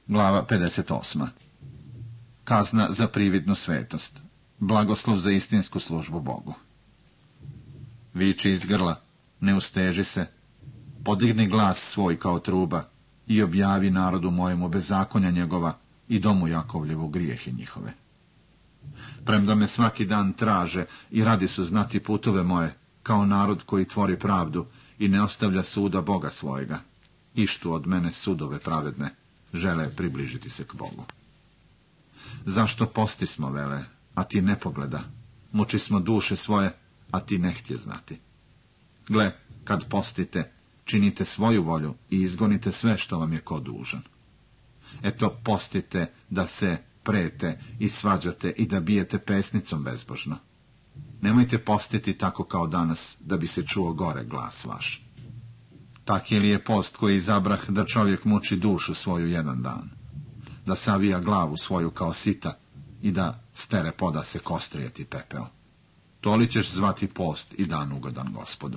Glava 58. Kazna za prividnu svetost. Blagoslov za istinsku službu Bogu. Viči iz grla, ne usteži se, podigni glas svoj kao truba i objavi narodu mojemu bezakonja njegova i domu Jakovljevu grijehe njihove. Premda me svaki dan traže i radi su znati putove moje, kao narod koji tvori pravdu i ne ostavlja suda Boga svojega, ištu od mene sudove pravedne, žele približiti se k Bogu. Zašto postismo, vele, a ti ne pogleda, mučismo duše svoje, a ti ne htje znati. Gle, kad postite, činite svoju volju i izgonite sve što vam je ko dužan. Eto, postite da se prete i svađate i da bijete pesnicom bezbožno. Nemojte postiti tako kao danas, da bi se čuo gore glas vaš. Taki li je post koji izabrah da čovjek muči dušu svoju jedan dan, da savija glavu svoju kao sita i da stere poda se kostrijeti pepeo. To li ćeš zvati post i dan ugodan Gospodu?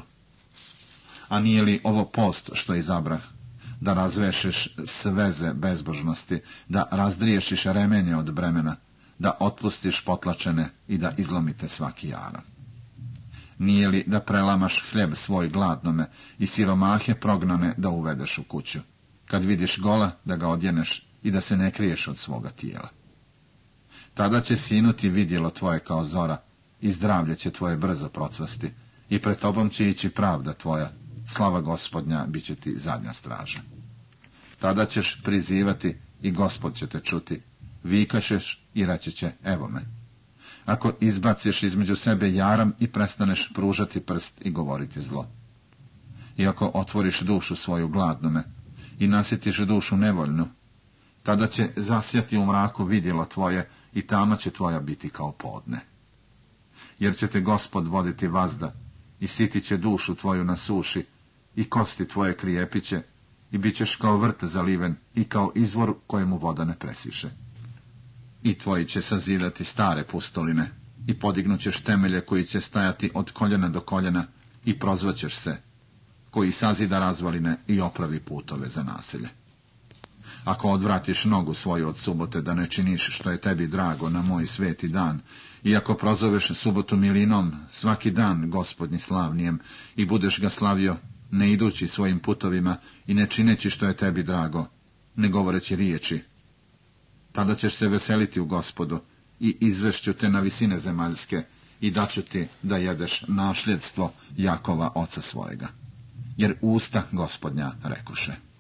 A nije li ovo post što izabrah, da razvešeš sveze bezbožnosti, da razdriješiš remenje od bremena, da otpustiš potlačene i da izlomite svaki jaran? Nije li da prelamaš hljeb svoj gladnome i siromahe prognane da uvedeš u kuću, kad vidiš gola da ga odjeneš i da se ne kriješ od svoga tijela? Tada će sinuti vidjelo tvoje kao zora i zdravlje će tvoje brzo procvasti i pred tobom će ići pravda tvoja, slava Gospodnja bit će ti zadnja straža. Tada ćeš prizivati i Gospod će te čuti, vikašeš i reći će, evo me. Ako izbaciš između sebe jaram i prestaneš pružati prst i govoriti zlo. I ako otvoriš dušu svoju gladnome i nasitiš dušu nevoljnu, tada će zasjati u mraku vidjelo tvoje i tama će tvoja biti kao podne. Jer će te Gospod voditi vazda i sitit će dušu tvoju na suši i kosti tvoje krijepiće i bit ćeš kao vrt zaliven i kao izvor kojemu voda ne presiše. I tvoji će sazidati stare pustoline i podignućeš temelje koji će stajati od koljena do koljena i prozvaćeš se, koji sazida razvaline i opravi putove za naselje. Ako odvratiš nogu svoju od subote da ne činiš što je tebi drago na moj sveti dan, i ako prozoveš subotu milinom, svaki dan Gospodnji slavnijem, i budeš ga slavio, ne idući svojim putovima i ne čineći što je tebi drago, ne govoreći riječi, tada ćeš se veseliti u Gospodu i izvešću te na visine zemaljske i daću ti da jedeš nasljedstvo Jakova oca svojega. Jer usta Gospodnja rekoše.